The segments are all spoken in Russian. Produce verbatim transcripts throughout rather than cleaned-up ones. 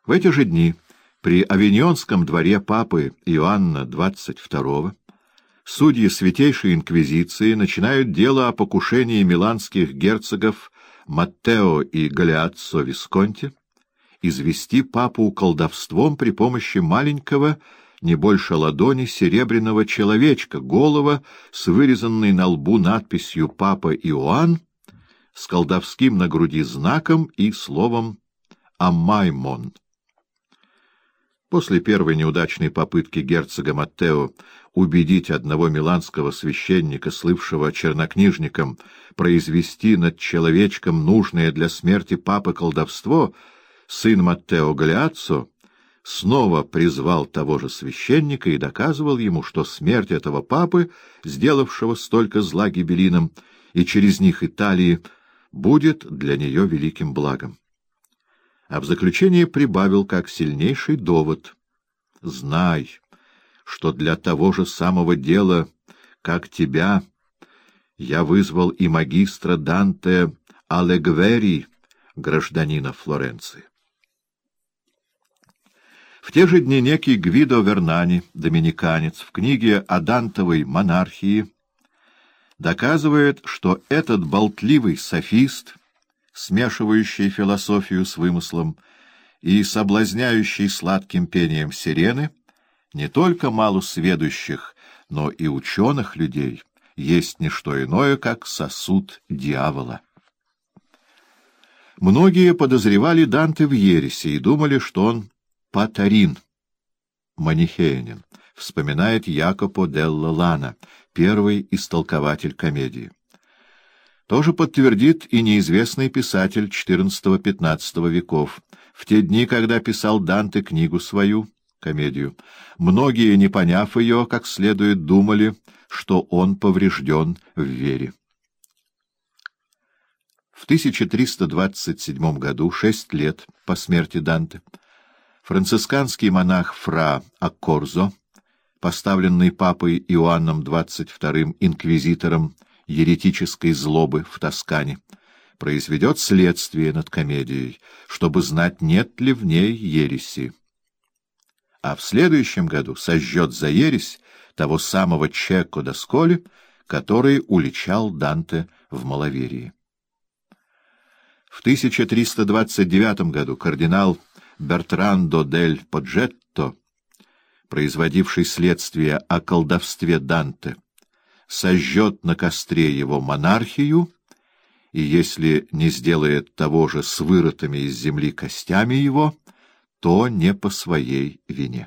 В эти же дни при Авиньонском дворе папы Иоанна двадцать второго судьи Святейшей Инквизиции начинают дело о покушении миланских герцогов Маттео и Галиаццо Висконти извести папу колдовством при помощи маленького, не больше ладони, серебряного человечка, голого, с вырезанной на лбу надписью «Папа Иоанн», с колдовским на груди знаком и словом «Амаймон». После первой неудачной попытки герцога Маттео убедить одного миланского священника, слывшего чернокнижником, произвести над человечком нужное для смерти папы колдовство, сын Маттео Галиаццо снова призвал того же священника и доказывал ему, что смерть этого папы, сделавшего столько зла гибелинам, и через них Италии, будет для нее великим благом. А в заключение прибавил как сильнейший довод: «Знай, что для того же самого дела, как тебя, я вызвал и магистра Данте Алегвери, гражданина Флоренции». В те же дни некий Гвидо Вернани, доминиканец, в книге о Дантовой монархии доказывает, что этот болтливый софист, смешивающий философию с вымыслом и соблазняющий сладким пением сирены, не только малосведущих, но и ученых людей, есть не что иное, как сосуд дьявола. Многие подозревали Данте в ереси и думали, что он патарин, манихеянин, вспоминает Якопо делла Лана, первый истолкователь комедии. Тоже подтвердит и неизвестный писатель четырнадцатого-пятнадцатого веков. В те дни, когда писал Данте книгу свою, комедию, многие, не поняв ее, как следует, думали, что он поврежден в вере. В тысяча триста двадцать седьмом году, шесть лет по смерти Данте, францисканский монах Фра Аккорзо, поставленный папой Иоанном двадцать вторым инквизитором еретической злобы в Тоскане, произведет следствие над комедией, чтобы знать, нет ли в ней ереси. А в следующем году сожжет за ересь того самого Чекко д'Асколи, который уличал Данте в маловерии. В тысяча триста двадцать девятом году кардинал Бертрандо дель Поджетто, производивший следствие о колдовстве Данте, сожжет на костре его монархию, и если не сделает того же с вырытыми из земли костями его, то не по своей вине.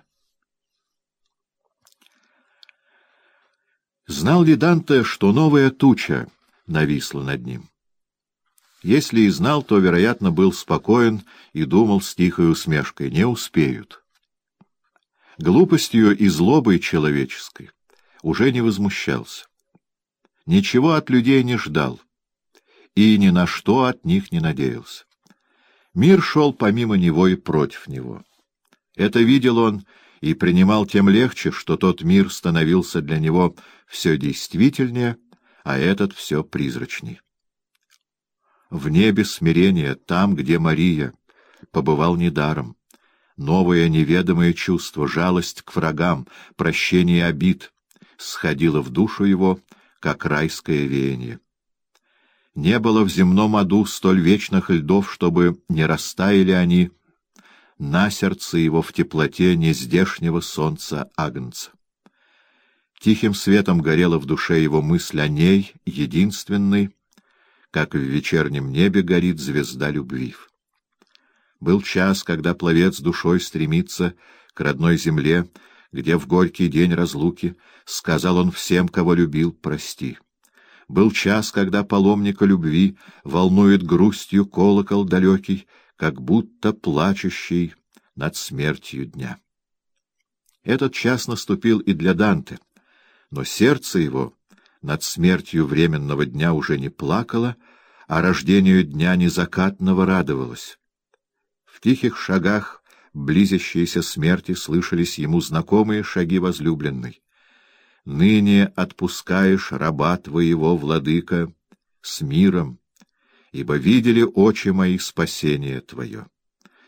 Знал ли Данте, что новая туча нависла над ним? Если и знал, то, вероятно, был спокоен и думал с тихой усмешкой: не успеют. Глупостью и злобой человеческой уже не возмущался. Ничего от людей не ждал и ни на что от них не надеялся. Мир шел помимо него и против него. Это видел он и принимал тем легче, что тот мир становился для него все действительнее, а этот все призрачней. В небе смирение, там, где Мария, побывал недаром. Новое неведомое чувство, жалость к врагам, прощение обид сходило в душу его, как райское веяние. Не было в земном аду столь вечных льдов, чтобы не растаяли они на сердце его в теплоте нездешнего солнца Агнца. Тихим светом горела в душе его мысль о ней, единственной, как в вечернем небе горит звезда любви. Был час, когда пловец душой стремится к родной земле, где в горький день разлуки сказал он всем, кого любил, прости. Был час, когда паломника любви волнует грустью колокол далекий, как будто плачущий над смертью дня. Этот час наступил и для Данте, но сердце его над смертью временного дня уже не плакало, а рождению дня незакатного радовалось. В тихих шагах близящейся смерти слышались ему знакомые шаги возлюбленной. «Ныне отпускаешь раба твоего, владыка, с миром, ибо видели очи мои спасение твое.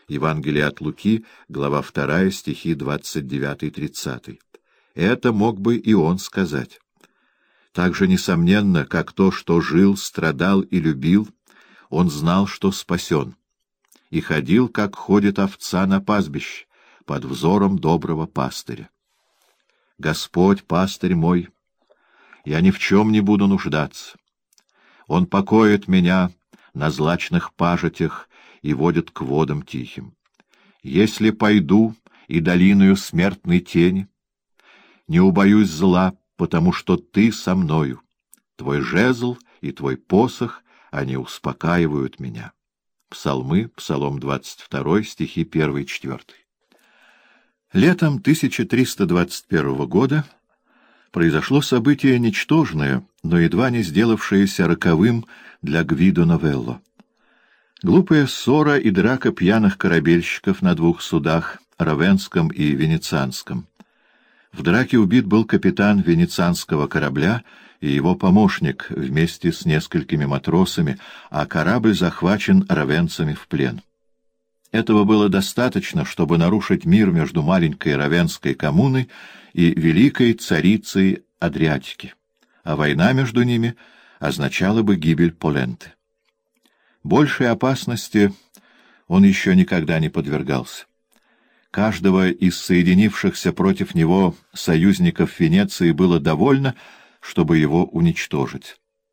Евангелие от Луки, глава вторая, стихи двадцать девятый-тридцатый. Это мог бы и он сказать. Так же несомненно, как то, что жил, страдал и любил, он знал, что спасен, и ходил, как ходит овца на пастбище, под взором доброго пастыря. Господь, пастырь мой, я ни в чем не буду нуждаться. Он покоит меня на злачных пажитях и водит к водам тихим. Если пойду и долиною смертной тени, не убоюсь зла, потому что ты со мною. Твой жезл и твой посох, они успокаивают меня. Псалмы, Псалом двадцать два, стихи один-четыре. Летом тысяча триста двадцать первого года произошло событие ничтожное, но едва не сделавшееся роковым для Гвидо Новелло. Глупая ссора и драка пьяных корабельщиков на двух судах, Равенском и Венецианском. В драке убит был капитан венецианского корабля и его помощник вместе с несколькими матросами, а корабль захвачен равенцами в плен. Этого было достаточно, чтобы нарушить мир между маленькой равенской коммуной и великой царицей Адриатики, а война между ними означала бы гибель Поленты. Большей опасности он еще никогда не подвергался. Каждого из соединившихся против него союзников Венеции было довольно, чтобы его уничтожить.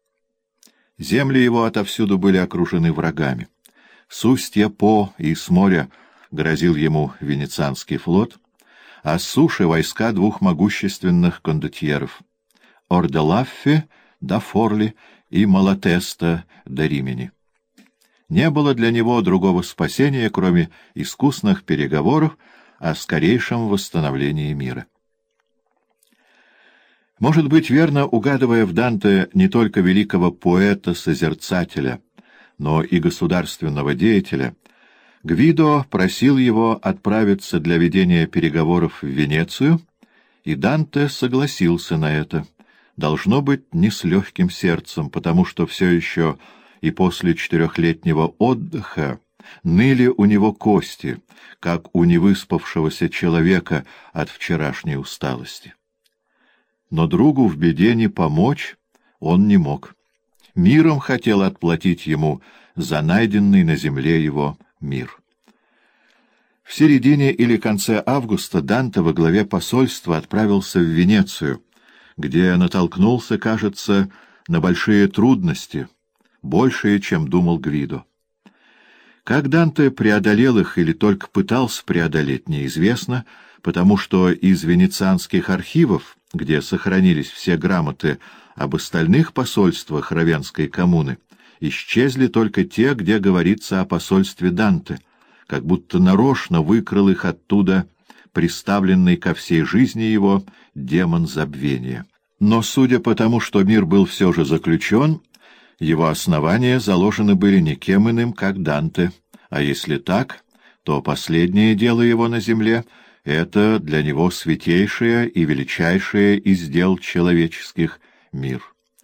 Земли его отовсюду были окружены врагами. С устья По и с моря грозил ему венецианский флот, а с суши — войска двух могущественных кондотьеров — Орделаффи да Форли и Малатеста да Римени. Не было для него другого спасения, кроме искусных переговоров о скорейшем восстановлении мира. Может быть, верно угадывая в Данте не только великого поэта-созерцателя, но и государственного деятеля, Гвидо просил его отправиться для ведения переговоров в Венецию, и Данте согласился на это, должно быть, не с легким сердцем, потому что все еще и после четырехлетнего отдыха ныли у него кости, как у невыспавшегося человека от вчерашней усталости. Но другу в беде не помочь он не мог. Миром хотел отплатить ему за найденный на земле его мир. В середине или конце августа Данте во главе посольства отправился в Венецию, где натолкнулся, кажется, на большие трудности, большие, чем думал Гвидо. Как Данте преодолел их или только пытался преодолеть, неизвестно, потому что из венецианских архивов, где сохранились все грамоты об остальных посольствах Равенской коммуны, исчезли только те, где говорится о посольстве Данте, как будто нарочно выкрал их оттуда приставленный ко всей жизни его демон забвения. Но, судя по тому, что мир был все же заключен, его основания заложены были никем иным, как Данте, а если так, то последнее дело его на земле — это для него святейшее и величайшее из дел человеческих — мир.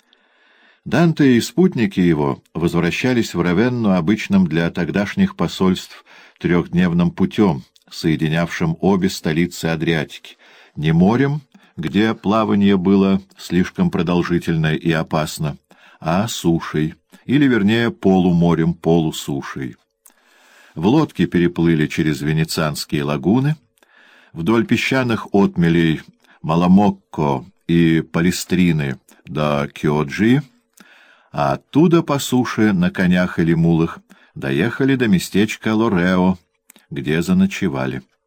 Данте и спутники его возвращались в Равенну обычным для тогдашних посольств трехдневным путем, соединявшим обе столицы Адриатики, не морем, где плавание было слишком продолжительно и опасно, а сушей, или, вернее, полуморем, полусушей. В лодке переплыли через венецианские лагуны, вдоль песчаных отмелей Маламокко и Палестрины до Киоджи, а оттуда по суше на конях или мулах доехали до местечка Лорео, где заночевали.